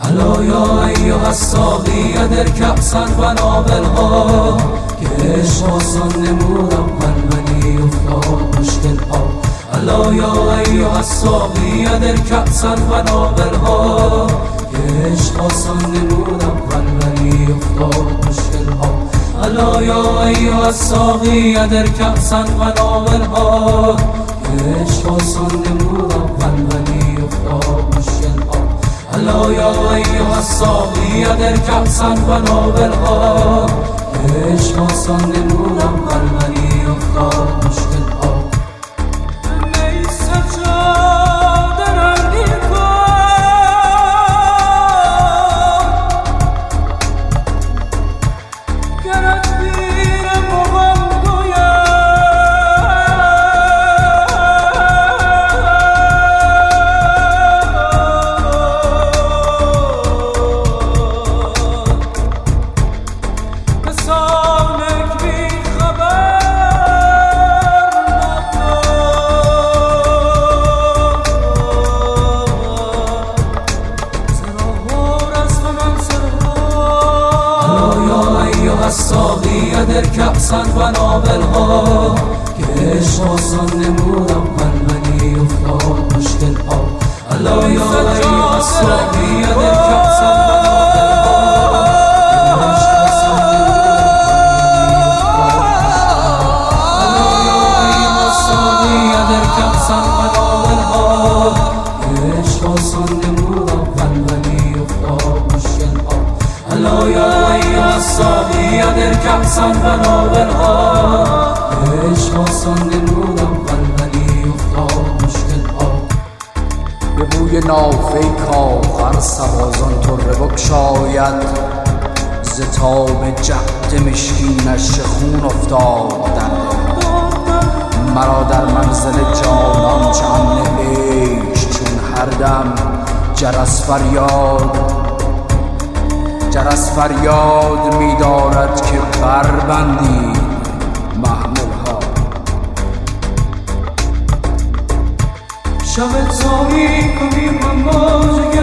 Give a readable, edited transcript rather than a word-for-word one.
الا یا ایها الساقی ادر کأسا و ناولها که عشق آسان نمود اول ولی افتاد مشکل ها. الا یا ایها الساقی ادر کأسا و ناولها که عشق آسان نمود اول ولی افتاد مشکل ها. الا یا ایها الساقی ادر کأسا و ناولها که عشق آسان نمود اول ولی افتاد مشکل ها. الا یا ایها الساقی ادر کأسا و ناولها که عشق آسان نمود اول ولی افتاد مشکل ها. الساقی ادر کأسا و ناولها که عشق آسان نمود اول ولی افتاد مشکل ها. الا یا ایها الساقی ادر کأسا و ناولها که عشق آسان نمود اول ولی افتاد مشکل ها. الا یا ایها الساقی ادر کأسا و ناولها که عشق آسان نمود اول ولی افتاد مشکل ها. به بوی نافه کافر سوازان طره بگشاید ز تاب جهد مشکینش خون افتاد در مرا در منزل جانان جهان عیش چون هر دم جرس فریاد می دارد که بربندید محمل ها. شب تاریک و بی موج